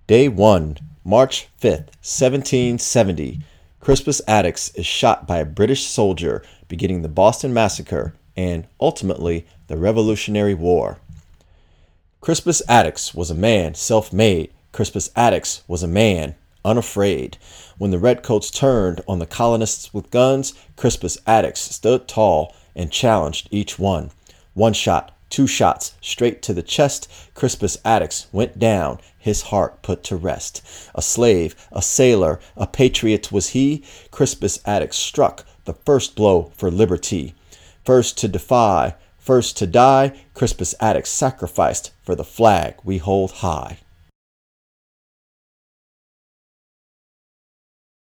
Day 1, March 5th, 1770. Crispus Attucks is shot by a British soldier, beginning the Boston Massacre and, ultimately, the Revolutionary War. Crispus Attucks was a man self-made. Crispus Attucks was a man unafraid. When the redcoats turned on the colonists with guns, Crispus Attucks stood tall and challenged each one. One shot, two shots, straight to the chest, Crispus Attucks went down, his heart put to rest. A slave, a sailor, a patriot was he. Crispus Attucks struck the first blow for liberty. First to defy, first to die, Crispus Attucks sacrificed for the flag we hold high.